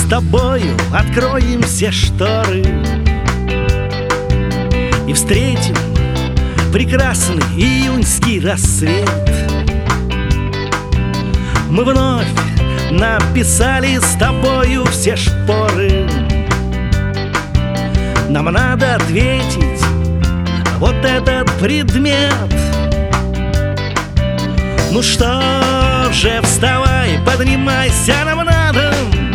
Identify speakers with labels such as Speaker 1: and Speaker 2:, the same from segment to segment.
Speaker 1: с тобою откроем все шторы и встретим прекрасный июньский рассвет. Мы вновь написали с тобою все шпоры. Нам надо ответить вот этот предмет. Ну что же, вставай, поднимайся, нам надо.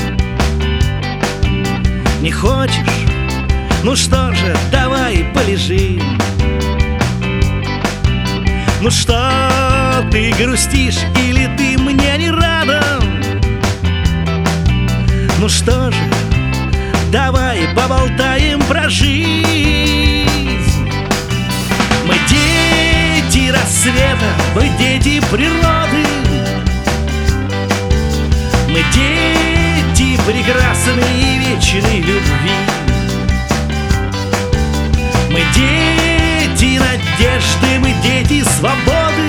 Speaker 1: Не хочешь? Ну что же, давай полежим. Ну что, ты грустишь или ты мне не рада? Ну что же, давай поболтаем про жизнь. Мы дети рассвета, мы дети природы. Мы дети прекрасной и вечной любви. Мы дети надежды, мы дети свободы.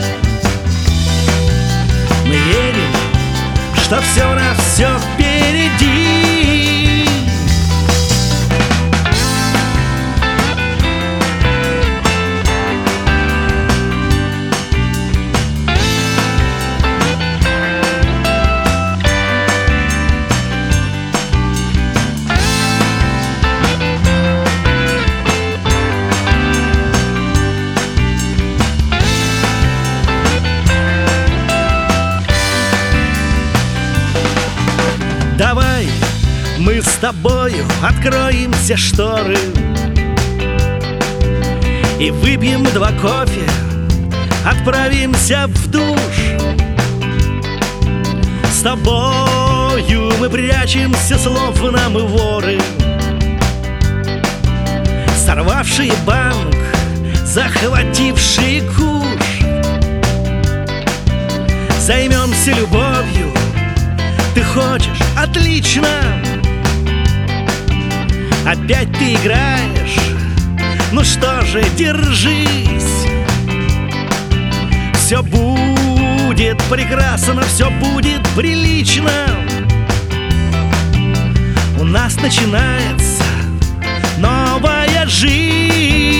Speaker 1: Мы верим, что все у нас все впереди. Давай мы с тобою откроем все шторы и выпьем 2 кофе, отправимся в душ. С тобою мы прячемся, словно мы воры, сорвавшие банк, захватившие куш. Займемся любовью. Ты хочешь? Отлично! Опять ты играешь? Ну что же, держись! Все будет прекрасно, все будет прилично. У нас начинается новая жизнь.